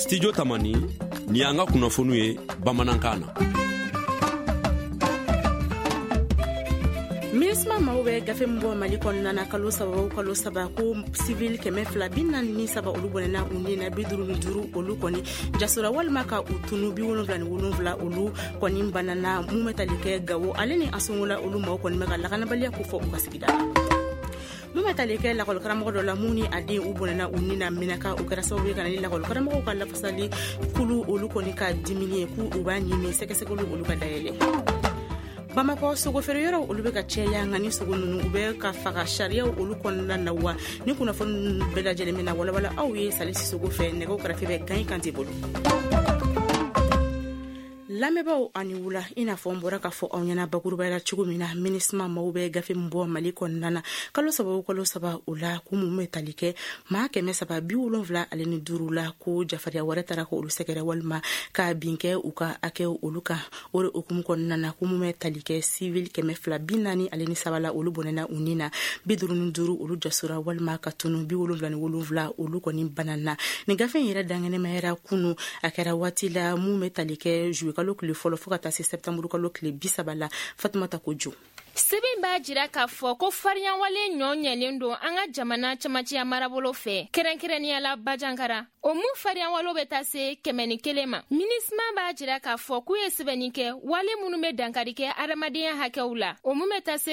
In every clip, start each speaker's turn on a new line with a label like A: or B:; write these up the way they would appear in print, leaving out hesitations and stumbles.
A: Studio Tamani ni anga kunafonu ye Bamanankana.
B: Minisma mawe gafe mbo maliko nana kalo saba ko civil keme flabina ni saba olubone na unina biduru olukoni jasura walma ka utunu bi wolonvla olu koni banana mumetalike gawo aleni asungula olu ma koni mega lakana balia ko fo ukasigida mumetalike la kol karamo do la muni ade ubonena unina minaka ukaraso we kana la kol karamo ko la fasali kulu olu koni ka 10 ku ubani mi sekolo olu ka daele Bamako sogo fereyoro olube ka cheya ngani sogo nunu ube ka faga sharia olu konna na wa ni kuna fon bela jele mena wala awi salisi sogo fe nego krafi be gan kanti bolu lamebao aniwula ina fombora ka fo onyana bakuruba la chugumina minisma maube gafe mbo maliko nana kalo saba ula kumu metalike ma keme saba biulonvla aleni durula ko jafaria waretara ko ulu sekere walma ka binke uka ake uluka ore okumu konnana kumu metalike civil keme flabinani aleni sabala ulu bonena unina bidurunu duru ulu jasura walma katunu biulonvla ni wolonvla ulu koni banana ni gafe yira dangene mayera kunu akera watila mu metalike juwe le folo fokata se septembre ko le bisabala Fatumata Kojo
C: Sibin ba jira ka fɔ ko fariyan wale ɲɔɲɛlen don an ka jamana camanciya marabolo fɛ kɛrɛnkɛrɛnnenya la Bajankara o mun fariyan walo bɛ taa se 100 ma minisma b'a jira k'a fɔ k'u ye sɛbɛnni kɛ wale minnu bɛ dankari kɛ adamadenya hakɛw la o mun bɛ taa se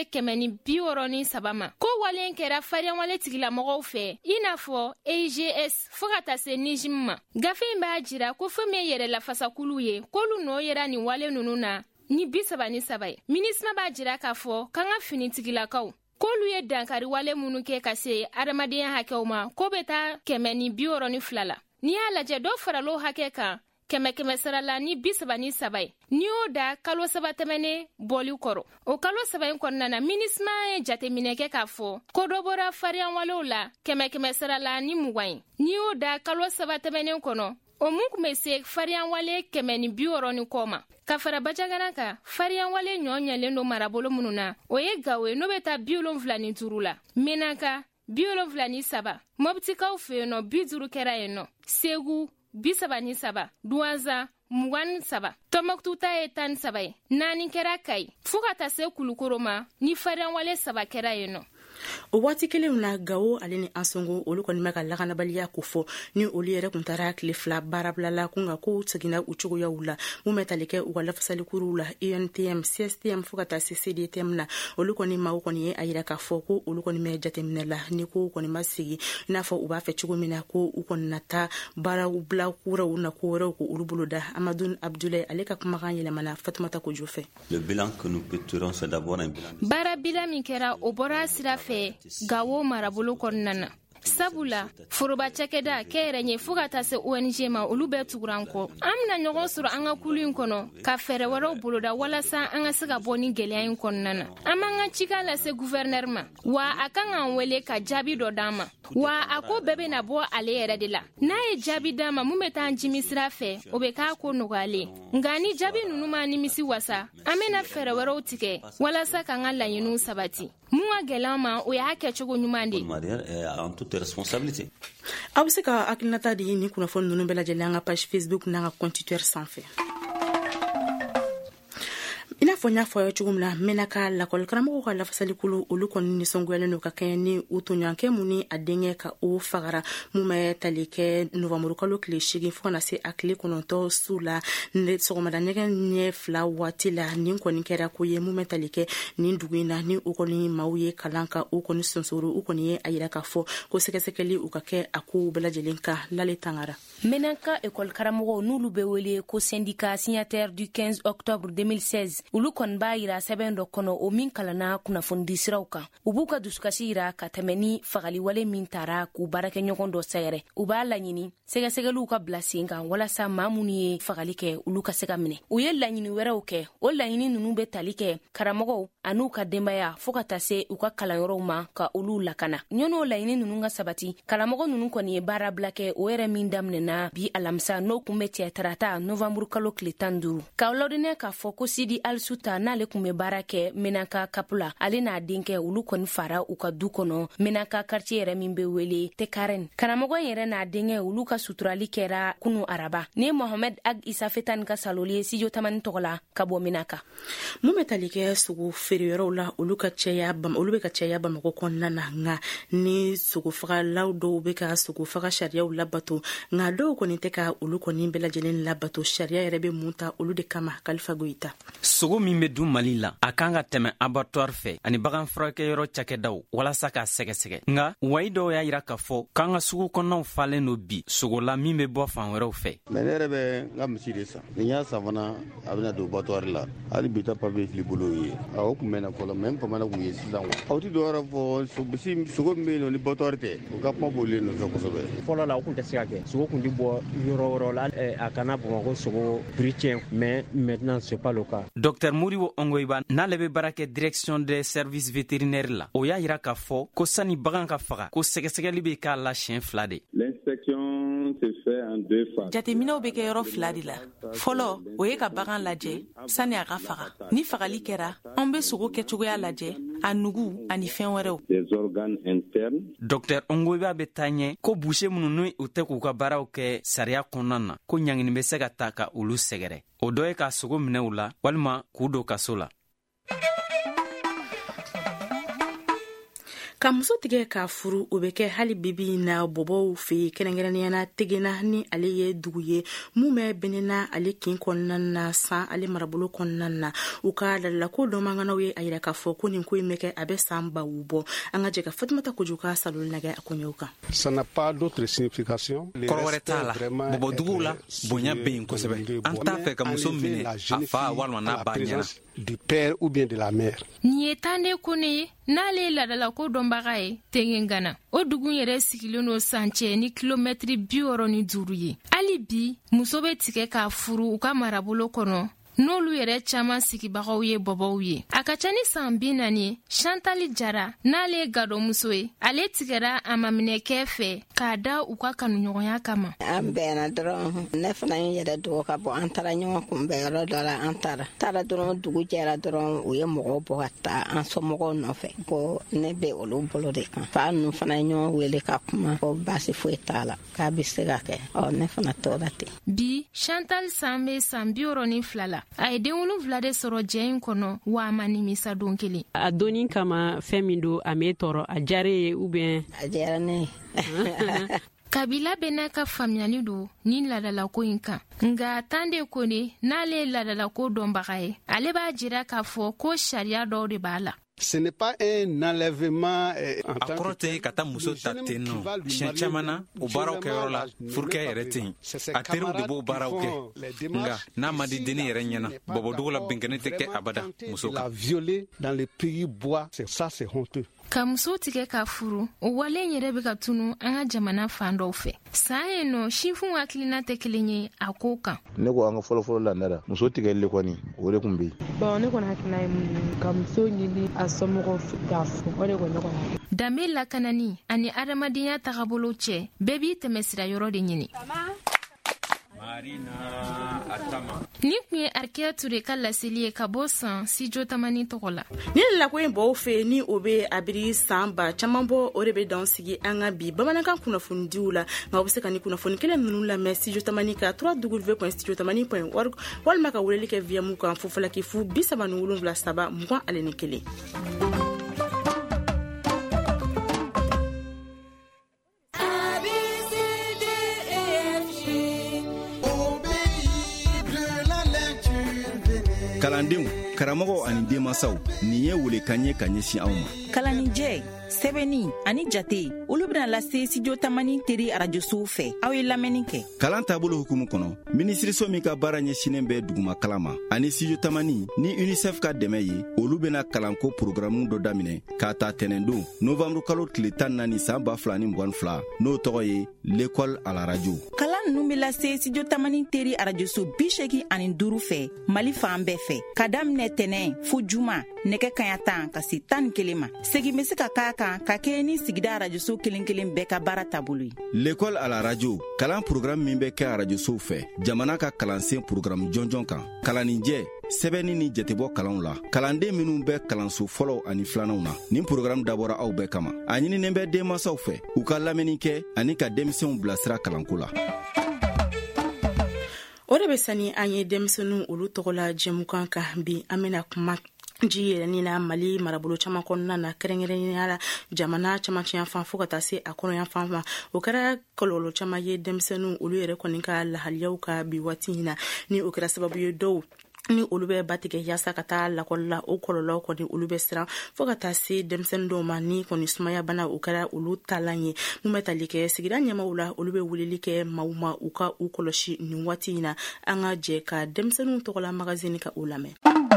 C: 163 ma ko wale kɛra fariyan wale tigilamɔgɔw fɛ i n'a fɔ AGS fo ka taa se NIJIM ma gafe b'a jira ko fɛn min ye yɛrɛlafasakulu ye k'olu nɔ yera nin wale ninnu na ni 37 ye minisma b'a jira k'a fɔ kan ka finitigilakaw k'olu ye dankari wale minnu kɛ ka se adamadenya hakɛw ma ko bɛ taa 162 la n'i y'a lajɛ dɔ faralo hakɛ kan 100 sarala ni 37 ye n'i y'o da kalo 3 tɛmɛnen bɔli kɔrɔ o kalo 3 in kɔnɔna na minisma ye jateminɛ kɛ k'a fɔ ko dɔ bɔra fariyan walew la 100 sarala ni 20 ye n'i y'o da kalo 3 tɛmɛnen kɔnɔ o mun kun bɛ se fariyan wale 160 kɔ ma ka fara Bajankara kan fariyan wale ɲɔɲɛlen don marabolo minnu na o ye Gawo n'o bɛ taa 75 la Menaka 73 Mɔbutikaw fɛ yen nɔ 50 kɛra yen nɔ Segu 73 Douanza 27 Tɔnbɔkutu ta ye 13 ye 4 kɛra Kayi fo ka taa se Kulukoro ma ni fariyan wale 7 kɛra yen nɔ
B: o wati kelen na Gawo aleni ansongo olu kɔni bɛ ka lakanabaliya ko fɔ ni olu yɛrɛ kun taara tile fila baarabilala kunga ko segina u cogoyaw la mun bɛ tali kɛ u ka lafasalikuru la UNTM CSTM fo ka taa se CDTM na olu kɔni maaw kɔni ye a yira k'a fɔ ko olu kɔni bɛ jateminɛ la ni ko kɔni ma sigi i n'a fɔ u b'a fɛ cogo min na ko u kɔni na taa baaraw bila kuraw na ko wɛrɛw ko olu bolo da Amadou Abdoulaye ale ka kumakan yɛlɛmana Fatumata Kojo fɛ
D: le bilan que nous péturons c'est d'abord un bilan
C: baara bila min kɛra o bɔra sira fɛ Gawo marabolo kɔnɔna na sabula foroba cakɛda kɛyɛrɛ ɲɛ fo ka taa se ONG ma olu bɛɛ tuguran kɔ an bɛna ɲɔgɔn sɔrɔ an ka kulu in kɔnɔ ka fɛɛrɛ wɛrɛw boloda walasa an ka se ka bɔ ni gɛlɛya in kɔnɔna na an b'an ka cikan lase guvɛrnɛr ma wa a kan k'an wele ka jaabi dɔ d'an ma wa a ko bɛɛ bɛna bɔ ale yɛrɛ de la n'a ye jaabi d'an ma mun bɛ taa jimi sira fɛ o bɛ k'a ko nɔgɔyalen nka ni jaabi ninnu ma nimisi wasa an bɛna fɛɛrɛ wɛrɛw tigɛ walasa k'an ka laɲiniw sabati mun ka gɛlɛn ma o y'a kɛcogo ɲuman de
D: responsabilité.
B: Aw bɛ se ka hakilinata di ni kunnafoni ninnu bɛɛ lajɛlen an ka page Facebook n'an ka compte Twitter sanfɛ. I n'a fɔ n y'a fɔ aw ye cogo min na Menaka lakɔli karamɔgɔw ka lafasalikulu olu kɔni nisɔngoyalen don ka kɛɲɛ ni u tɔɲɔgɔnkɛ mun ni a denkɛ ka o fagara mun bɛ tali kɛ Novembre kalo tile 8 fo kana se a tile 9 su la sɔgɔmada ɲɛgɛn ɲɛ 2 waati la nin kɔni kɛra ko ye mun bɛ tali kɛ nin dugu in na ni u kɔni maaw ye kalan ka u kɔni sonsoro u kɔni ye a yira k'a fɔ ko sɛgɛsɛgɛli u ka kɛ a kow bɛɛ lajɛlen kan Lale Tangara.
E: Menaka école karamɔgɔw n'olu bɛ wele ko syndicat signataire du 15 octobre 2016 olu kɔni b'a yira sɛbɛn dɔ kɔnɔ o min kalanna kunnafonidi siraw kan u b'u ka dusukasi yira ka tɛmɛ ni fagaliwale min taara k'u baarakɛɲɔgɔn dɔ sɛgɛrɛ u b'a laɲini sɛgɛsɛgɛliw ka bila sen kan walasa maa minnu ye fagali kɛ olu ka se ka minɛ u ye laɲini wɛrɛw kɛ o laɲini ninnu bɛ tali kɛ karamɔgɔw an'u ka denbaya fo ka taa se u ka kalanyɔrɔw ma ka olu lakana ɲɔn'o laɲini ninnu ka sabati karamɔgɔ ninnu kɔni ye baara bila kɛ o yɛrɛ min daminɛna bi alamisa n'o kun bɛ cɛ tarata Novembre kalo tile 15 k'a lɔdinɛ k'a fɔ ko Sidi Alsu Alimatu ta n'ale kun bɛ baara kɛ Menaka Kapula ale n'a denkɛ olu kɔni fara u ka du kɔnɔ Menaka quartier yɛrɛ min bɛ wele Tekaren. Karamɔgɔ yɛrɛ n'a denkɛ olu ka suturali kɛra kunu araba. Ni Mohamed Ag Isa Fetani ka saloli Studio Tamani tɔgɔla ka bɔ Menaka.
B: Mun bɛ tali kɛ sogo feereyɔrɔw la olu bɛ ka caya Bamakɔ kɔnɔna na nka ni sogo fagalaw dɔw bɛ ka sogo faga sariyaw labato nka dɔw kɔni tɛ ka olu kɔni bɛɛ lajɛlen labato sariya yɛrɛ bɛ mun ta olu de kama Kalifa Goyita.
F: Sogo min bɛ dun Mali la a kan ka tɛmɛ abattoir fɛ ani bagan furakɛyɔrɔ cakɛdaw walasa k'a sɛgɛsɛgɛ nka wayi dɔw y'a yira k'a fɔ k'an ka sugu kɔnɔnaw falen no bi sogola min bɛ bɔ fan wɛrɛw fɛ.
G: Mais ne yɛrɛ bɛ n ka misi de san ni n y'a san fana a bɛna don abattoir la hali bi ta papier fili bolo ye o kun bɛ na fɔlɔ mais n famana kun ye sisan aw ti dɔwɛrɛ fɔ sogo min bɛ yen nɔ ni abattoir tɛ o ka kuma b'olu nɔfɛ kosɛbɛ.
H: Fɔlɔ la o kun tɛ se ka kɛ sogo kun ti bɔ yɔrɔ wɛrɛw la a kana Bamakɔ sogo prix tiɲɛ mais maintenant c'est pas le cas.
F: Dr Moribo Ongoiba n'ale bɛ baara kɛ direction des services vétérinaires la o y'a yira k'a fɔ ko sani bagan ka faga ko sɛgɛsɛgɛli bɛ k'a la siɲɛ 2 de.
I: L'inspection se fait en 2 phases.
J: Jateminɛw bɛ kɛ yɔrɔ 2 de la. Fɔlɔ o ye ka bagan lajɛ sani a ka faga. Ni fagali kɛra an bɛ sogo kɛcogoya lajɛ a nugu ani fɛn wɛrɛw.
I: Des organes internes.
F: Dr Ongoiba bɛ taa ɲɛ ko boucher minnu n'u tɛ k'u ka baaraw kɛ sariya kɔnɔna na ko ɲangini bɛ se ka ta ka olu sɛgɛrɛ. O dɔ ye ka sogo minɛ u la walima k'u don kaso la.
B: Ka muso tigɛ ka furu o bɛ kɛ hali bibi na bɔbɔw fɛ kɛrɛnkɛrɛnniyana tegena ni ale ye dugu ye mun bɛ bɛnɛna ale kin kɔnɔna na san ale marabolo kɔnɔna na u ka ladala ko dɔ manganaw ye a yira k'a fɔ ko nin ko in bɛ kɛ a bɛ san bawu bɔ an ka jɛ ka Fatumata Kojugu ka saloli lagɛ a kɔɲɔw kan.
K: Ça n'a pas d'autre signification.
L: Kɔrɔ wɛrɛ t'a la bɔbɔduguw la bonya bɛ yen kosɛbɛ an t'a fɛ ka muso minɛ a fa walima n'a ba ɲɛna.
K: Du père ou bien de la mère.
C: Nin ye tande ko ne ye n'ale ye ladala ko dɔnbaga ye Tengengana o dugu yɛrɛ sigilen no sancɛ ni kilomɛtiri 65 ye hali bi muso bɛ tigɛ k'a furu u ka marabolo kɔnɔ n'olu yɛrɛ caman sigibagaw ye bɔbɔw ye a ka ca ni san 40 Chantal Jara n'ale ye gadɔmuso ye ale tigɛra a maminɛkɛ fɛ k'a da u ka kanuɲɔgɔnya kama.
M: An bɛnna dɔrɔn ne fana ye yɛrɛ dogo ka bɔ an taara ɲɔgɔn kunbɛn yɔrɔ dɔ la an taara dɔrɔn dugu jɛra dɔrɔn u ye mɔgɔw bɔ ka taa an somɔgɔw nɔfɛ ko ne bɛ olu bolo de kan fa ninnu fana ye ɲɔgɔn wele ka kuma ko baasi foyi t'a la k'a bɛ se ka kɛ ne fana tora ten.
C: Bi Chantal san bɛ san 62 la a ye den 7 de sɔrɔ jɛ in kɔnɔ wa a ma nimisa don kelen.
N: A donni kama fɛn min don a m'e tɔɔrɔ a diyara ye ou bien.
M: A diyara ne ye.
C: Kabila bɛ n'a ka faamuyali don ni ladalako in kan nka tan de ko ne n'ale ye ladalako dɔnbaga ye ale b'a jira k'a fɔ ko sariya dɔw de b'a la.
K: Ce n'est pas un enlèvement.
L: A kɔrɔ tɛ ka taa muso ta ten nɔ siɲɛ caman na o baaraw kɛyɔrɔ la furukɛ yɛrɛ tɛ yen a teriw de b'o baaraw kɛ nka n'a ma di denni yɛrɛ ɲɛna bɔbɔdugu la bɛnkɛni tɛ kɛ abada muso kan.
K: La violer dans les pays bois c'est honteux.
C: Ka muso tigɛ ka furu o wale yɛrɛ bɛ ka tunu an ka jamana fan dɔw fɛ san ye nɔ sifun hakilina tɛ kelen ye a ko kan.
G: Ne ko an ka fɔlɔfɔlɔ la nɛra muso tigɛli kɔni o de kun bɛ yen.
O: Bon ne kɔni hakilina ye mun ye ka muso ɲini a somɔgɔw k'a fɔ o de kɔni ne kɔni.
C: Danbe lakanani ani adamadenya tagabolo cɛ bɛɛ b'i tɛmɛsira yɔrɔ de ɲini. Ni kun ye Arkeya Ture ka laseli ye ka bɔ san Studio Tamani tɔgɔ la.
B: Ni lako in bɔw fɛ ni o bɛ abiri san ba caman bɔ o de bɛ dan sigi an ka bi bamanankan kunnafonidiw la nka o bɛ se ka ni kunnafoni kelen ninnu lamɛn Studio Tamani ka www.studiotamani.org walima ka weleli kɛ via mu kan fofalaki fu 37 21.
P: Kalandenw, karamɔgɔw ani denmansaw, nin ye welekan ye ka ɲɛsin aw ma.
Q: Kalanijɛ, sɛbɛnni ani jate olu bɛna lase Studio Tamani teri arajosow fɛ aw ye lamɛnni kɛ. Kalan taabolo hukumu kɔnɔ minisiriso min ka baara ɲɛsinnen bɛ duguma kalan ma ani Studio Tamani ni UNICEF ka dɛmɛ ye olu bɛna kalanko programme dɔ daminɛ k'a ta tɛnɛndon novembre kalo tile 14 san 2022 n'o tɔgɔ ye l'école à la radio. Kalan ninnu bɛ lase Studio Tamani teri arajoso 85 fɛ Mali fan bɛɛ fɛ ka daminɛ tɛnɛn fo juma nɛgɛ kaɲa 10 ka se 11 ma. segin bɛ se ka k'a kan ka kɛɲɛ ni sigida arajoso kelen kelen bɛɛ ka baara taabolo ye.
P: L'école à la radio kalan programme min bɛ kɛ arajosow fɛ jamana ka kalansen programme jɔnjɔn kan. Kalaninjɛ sɛbɛnni ni jatebɔ kalanw la. Kalanden minnu bɛ kalanso fɔlɔw ani filananw na. Nin programme dabɔra aw bɛɛ kama. A ɲininen bɛ denmansaw fɛ u ka lamɛnni kɛ ani ka denmisɛnw bilasira kalanko la.
B: O de bɛ sani an ye denmisɛnninw olu tɔgɔ la jɛmukan kan bi an bɛna kuma ji yɛlɛni na Mali marabolo caman kɔnɔna na kɛrɛnkɛrɛnnenya la jamana camancɛ fan fo ka taa se a kɔnɔyan fan ma. O kɛra kɔlɔlɔ caman ye denmisɛnninw olu yɛrɛ kɔni ka lahaliyaw ka bi waati in na ni o kɛra sababu ye dɔw ni olu bɛ batigɛ yaasa ka taa lakɔli la o kɔlɔlɔ kɔni olu bɛ siran fo ka taa se denmisɛnnin dɔw ma ni kɔni sumaya bana o kɛra olu talan ye mun bɛ tali kɛ sigida ɲɛmaaw la olu bɛ weleli kɛ maaw ma u ka u kɔlɔsi nin waati in na an ka jɛ ka denmisɛnninw tɔgɔla magazine ka o lamɛn.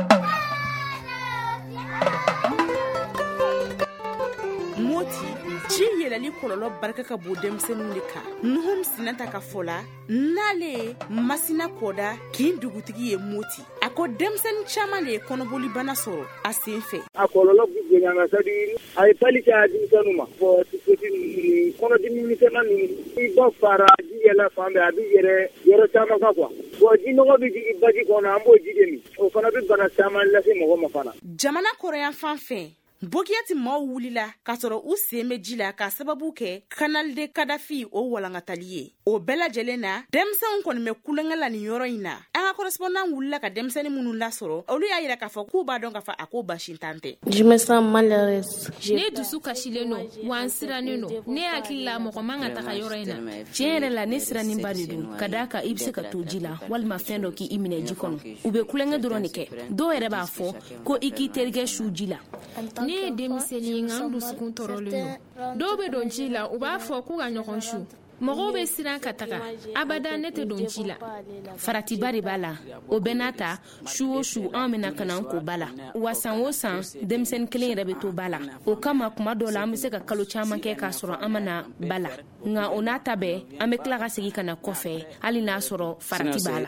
B: Moti ji yɛlɛli kɔlɔlɔ barika ka bon denmisɛnninw de kan. Nuhum Sinanta ka fɔ la n'ale masina kɔda kin dugutigi ye Moti. A ko denmisɛnnin caman de ye kɔnɔboli bana sɔrɔ a sen fɛ.
R: A kɔlɔlɔ bɛ bonya nka sadi a ye pali kɛ a denmisɛnninw ma. Fɔ sisi kɔnɔdimi misɛnman ninnu i ba fara ji yɛlɛ fan bɛɛ a bɛ yɔrɔ caman kan quoi. Bon ji nɔgɔ bɛ jigin baji kɔnɔ an b'o ji de min. O fana bɛ bana caman lase mɔgɔ ma fana.
B: Jamana kɔrɔyan fan fɛ Bokiyati maaw wulila ka sɔrɔ u sen bɛ ji la ka sababu kɛ Canal de Kadafi o walankatali ye. O bɛɛ lajɛlen na denmisɛnw kɔni bɛ kulonkɛ la nin yɔrɔ in na. An ka correspondant wulila ka denmisɛnnin minnu lasɔrɔ olu y'a yira k'a fɔ k'u b'a dɔn k'a fɔ a ko basi tan tɛ.
C: Je me sens malheureuse. Ne dusu kasilen don wa n sirannen don. Ne hakili la mɔgɔ man ka taga yɔrɔ in na.
E: Tiɲɛ yɛrɛ la ne sirannen ba de don ka d'a kan i bɛ se ka to ji la walima fɛn dɔ k'i minɛ ji kɔnɔ. U bɛ kulonkɛ dɔrɔn de kɛ. Dɔw yɛrɛ b'a fɔ ko i k'i terikɛ su ji la.
C: Ne ye denmisɛnnin nka n dusukun tɔɔrɔlen don. Dɔw bɛ don ji la u b'a fɔ k'u ka ɲɔgɔn su. Mɔgɔw bɛ siran ka taga abada ne tɛ don ji la.
E: Faratiba de b'a la o bɛɛ n'a ta su o su an bɛna ka na an ko ba la wa san o san denmisɛnnin kelen yɛrɛ bɛ to ba la o kama kuma dɔw la an bɛ se ka kalo caman kɛ k'a sɔrɔ an ma na ba la nka o n'a ta bɛɛ an bɛ tila ka segin ka na kɔfɛ hali n'a sɔrɔ farati b'a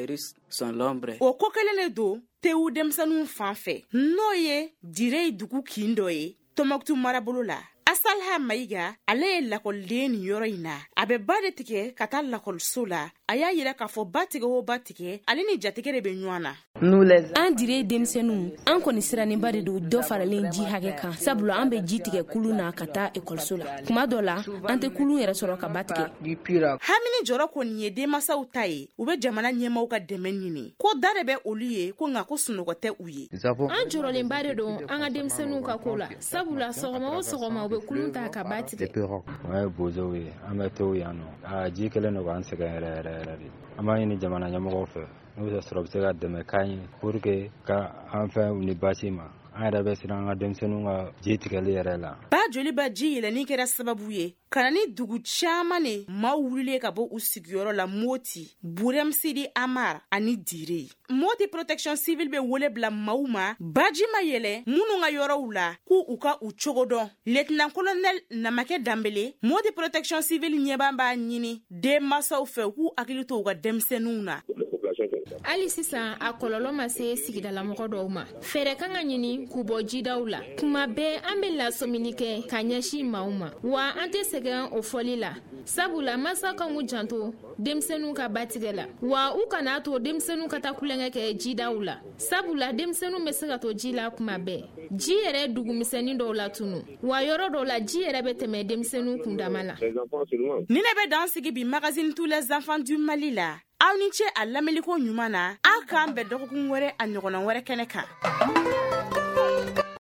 E: la.
B: O ko kelen de don tewu denmisɛnninw fan fɛ n'o ye dire dugu kin dɔ ye Tɔnbukutu marabolo la. Asalha Mayiga ale ye lakɔliden nin yɔrɔ in na a bɛ ba de tigɛ ka taa lakɔliso la a y'a yira k'a fɔ ba tigɛ o ba tigɛ ale ni jatigɛ de bɛ ɲɔgɔn na.
E: An dire denmisɛnninw an kɔni sirannen ba de don dɔ faralen ji hakɛ kan sabula an bɛ ji tigɛ kulu na ka taa ekɔliso la kuma dɔ la an tɛ kulu yɛrɛ sɔrɔ ka ba tigɛ.
B: Hamini jɔrɔ kɔni ye denmansaw ta ye u bɛ jamana ɲɛmaaw ka dɛmɛ ɲini ko da de bɛ olu ye ko nka ko sunɔgɔ tɛ u ye.
C: An jɔrɔlen ba de don an ka denmisɛnninw ka ko la sabula sɔgɔma o sɔgɔma u bɛ kulun ta ka ba tigɛ.
S: O ye bozow ye an bɛ to yan nɔ ji kelen don k'an sɛgɛn yɛrɛ yɛrɛ de an b'a ɲini jamana ɲɛmɔgɔw fɛ n'u bɛ sɔrɔ bɛ se ka dɛmɛ k'an ye pour que ka an fɛn ni basi ma an yɛrɛ bɛ siran an ka denmisɛnninw ka ji tigɛli yɛrɛ la.
B: Ba joli ba ji yɛlɛni kɛra sababu ye ka na ni dugu caman ne maaw wulilen ka bɔ u sigiyɔrɔ la Moti, Buremsidi Amar ani Dire. Moti Protection Civil bɛ wele bila maaw ma baji ma yɛlɛ minnu ka yɔrɔw la k'u u ka u cogo dɔn. Lieutenant Colonel Namakɛ Dambele Moti Protection Civil ɲɛbaa b'a ɲini denmansaw fɛ k'u hakili to u ka denmisɛnninw na.
C: Hali sisan a kɔlɔlɔ ma se sigidalamɔgɔ dɔw ma. Fɛɛrɛ kan ka ɲini k'u bɔ jidaw la. Kuma bɛɛ an bɛ lasɔmini kɛ ka ɲɛsin maaw ma. Wa an tɛ sɛgɛn o fɔli la. Sabula mansaw kan k'u janto denmisɛnninw ka batigɛ la. Wa u kana to denmisɛnninw ka taa kulonkɛ kɛ jidaw la. Sabula denmisɛnninw bɛ se ka to ji la kuma bɛɛ. Ji yɛrɛ dugumisɛnnin dɔw la tunu. Wa yɔrɔ dɔw la ji yɛrɛ bɛ tɛmɛ denmisɛnninw kundama la.
B: Ni ne bɛ dan sigi bi magazine Tous les enfants du Mali la. Aw ni ce a lamɛnliko ɲuman na aw k'an bɛn dɔgɔkun wɛrɛ a ɲɔgɔnna wɛrɛ kɛnɛ kan.